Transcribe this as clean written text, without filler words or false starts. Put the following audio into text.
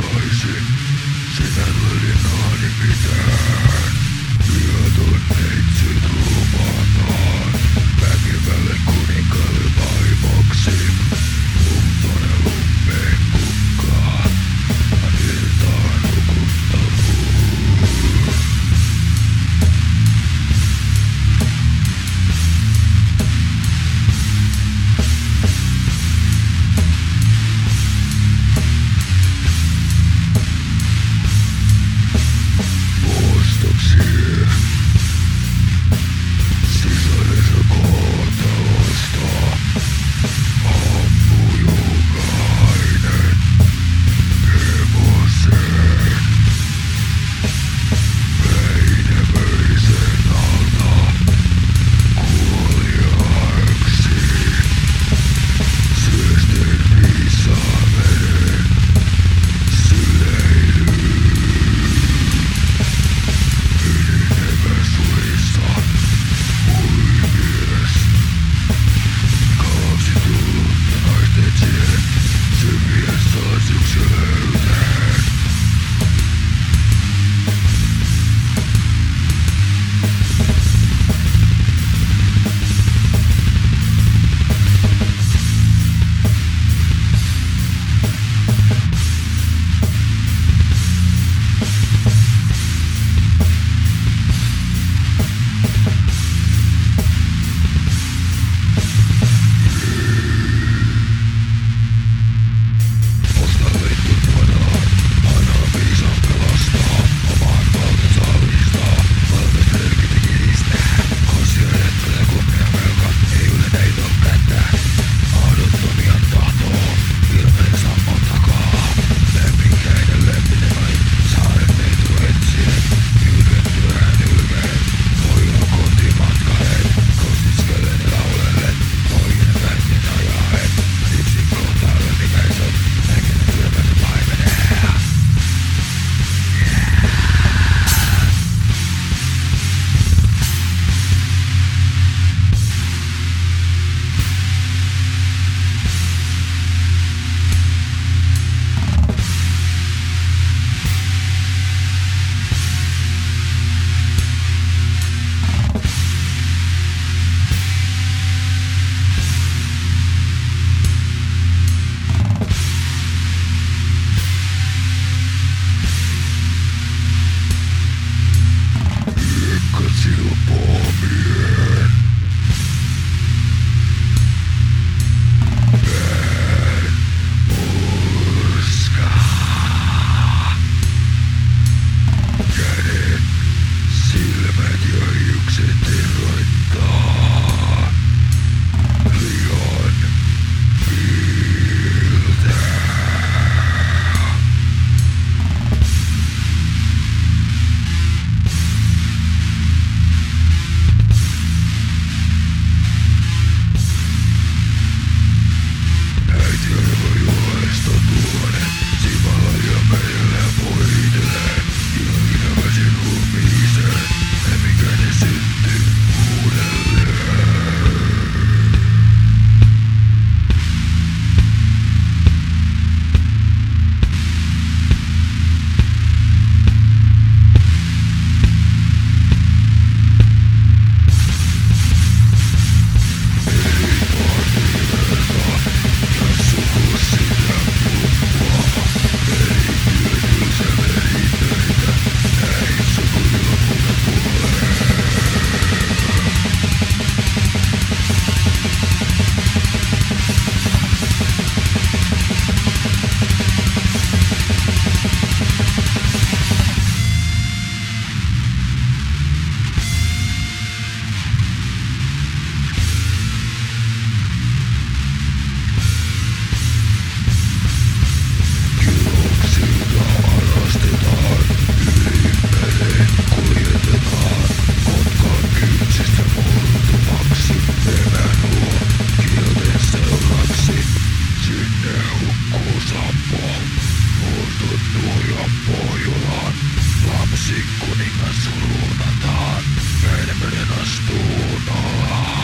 takaisin. Sinä välinaani mitään. Viaton neitsyt luvataan. Väkevälle kuninkaalle vaimoksi. Lumtonen lummeen kukkaa. Virtaan nukuttavuus. Ostoksia. Sisarissa kohtalosta. Ammu jokainen hevoseen. Väinämöisen alta kuoliaaksi. Syösten viisaa veden syleilyyn. Ylitevä suissa huimies. Kalaksi tullutta naisten tien syviä salaisuuksia löytäen. Osta leikkut vanaan, aina viisaan pelastaa. Oman valtansa alistaa, valmis merkitä kiristää. Kosia ajattelee kunnia velka, ei ylitä ei tuo kättää. Mahdottomia tahtoo, ilmeensa on takaa. Lemminkäinen lempinen vain, saaren neitu etsien. Ylvettyään ylmeen, pojilla kotimatkaen. Kostiskellen ja laulellen, toinen värkin ajaen. Yksin kohtaa lemmikäisen, henkinen kylmänsä vaimenee. Hiekka silpoamien. Pään murskaa. Kädet, silmät ja hiukset irroittaa. Lihan viiltää. Äiti arvo juolesta tuonen, Sivala ja meillä voitelee. Iloina väsin huumiiseen, lemminkäinen syntyy uudelleen. Lapsi kuningas surunataan, Väinämöinen astuu nolaan.